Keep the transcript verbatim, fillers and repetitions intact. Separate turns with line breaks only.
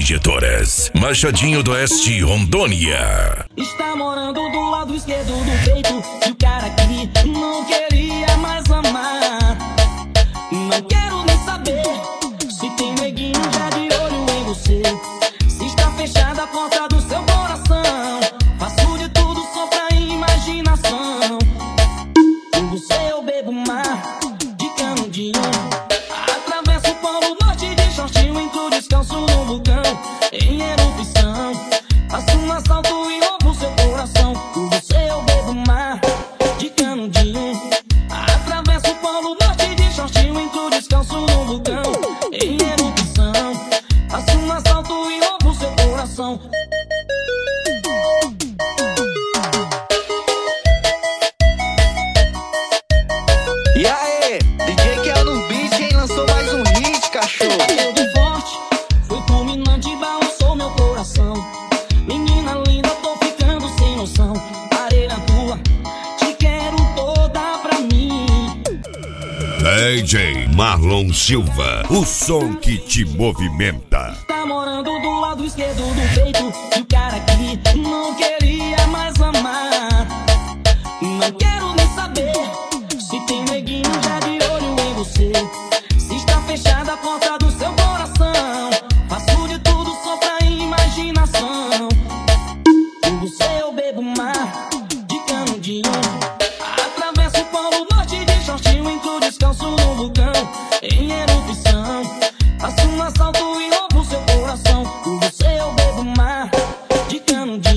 Injetoras, Machadinho do Oeste, Rondônia.
Está morando do lado esquerdo do peito e o cara aqui não queria mais amar. Não quero nem saber se tem neguinho já de olho em você, se está fechada a porta do seu coração. Faço de tudo só pra imaginação. Com você eu bebo mar de canudinho, atravesso o polo norte de shortinho, entro descalço no vulcão em erupção. Faço um assalto e roubo seu coração. Com você eu bebo mar de canudinho, atravesso o polo norte de shortinho, entro descalço no vulcão em erupção. Faço um assalto e roubo seu coração.
E aí, D J que é no beat, quem lançou mais um hit, cachorro?
Eu de forte, fui fulminante, balançou meu coração. Menina linda, tô ficando sem noção. Parei na tua, te quero toda pra mim.
D J Marlon Silva, o som que te movimenta.
Tá morando do lado esquerdo do peito e o cara aqui não queria mais amar. Não quero nem saber se tem neguinho já de olho em você, se está fechada a porta do seu coração. Faço de tudo só pra imaginação. Com você eu bebo mar de canudinho, atravesso o polo norte de shortinho, entro descalço no vulcão em erupção. Faço um assalto e roubo seu coração. Com você eu bebo mar de canudinho.